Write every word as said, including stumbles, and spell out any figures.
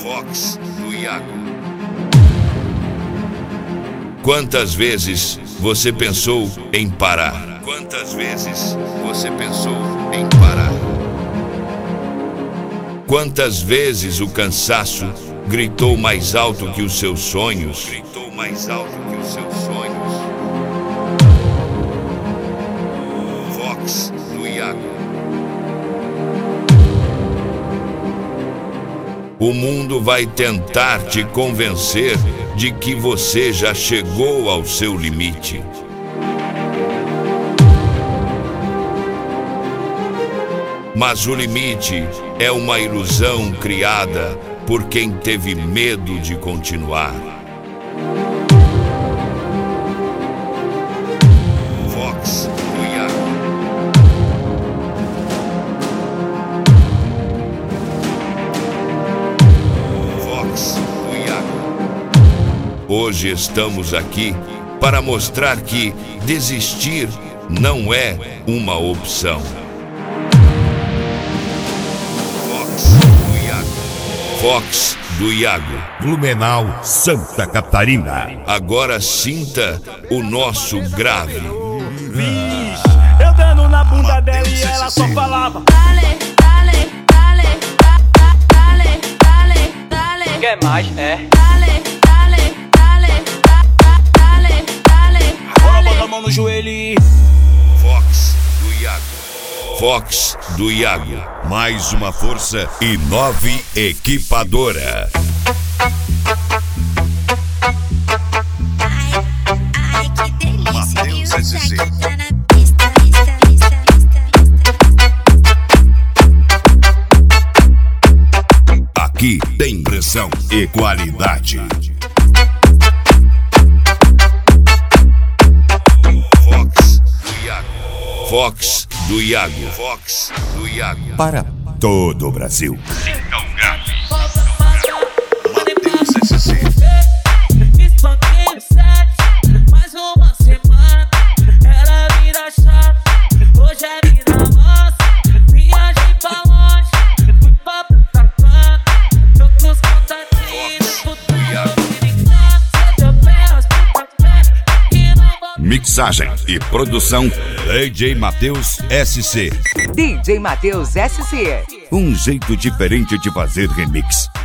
Fox do Iago. Quantas vezes você pensou em parar? Quantas vezes você pensou em parar? Quantas vezes o cansaço gritou mais alto que os seus sonhos? Gritou mais alto que os seus sonhos. Fox do Iago. O mundo vai tentar te convencer de que você já chegou ao seu limite. Mas o limite é uma ilusão criada por quem teve medo de continuar. Fox do Iago. Fox do Iago. Hoje estamos aqui para mostrar que desistir não é uma opção. Fox do Iago. Blumenau, Santa Catarina. Agora sinta o nosso grave. Vixe, eu dando na bunda dela e ela só falava Dale, dale, dale, dale, dale, dale. quer mais, é? Dale, dale, dale, dale, dale. Agora bota a mão no joelho e... Fox do Iago. Fox do Iago. Mais uma força e nove equipadora. Ai, ai, que delícia. Mateus E o S C. Jack tá na pista, pista, pista, pista. Aqui tem pressão e qualidade. Fox do Iago. Fox do Iago. Fox do Iago. Para todo o Brasil. Mateus S C. Isso aqui é sete, mais uma semana. Era vida chata, hoje é vida mansa. Viagem pra longe, fui pra Punta Cana. Tô com os contatinhos, puta Mixagem e produção D J Mateus S C. D J Mateus S C. Um jeito diferente de fazer remix.